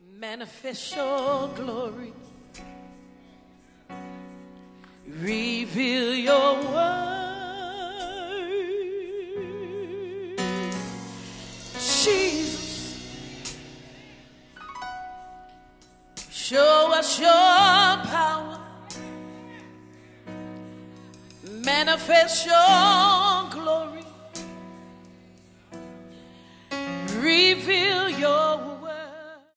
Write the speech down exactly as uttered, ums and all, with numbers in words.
Manifest your glory. Reveal your word. Jesus, show us your power. Manifest your glory.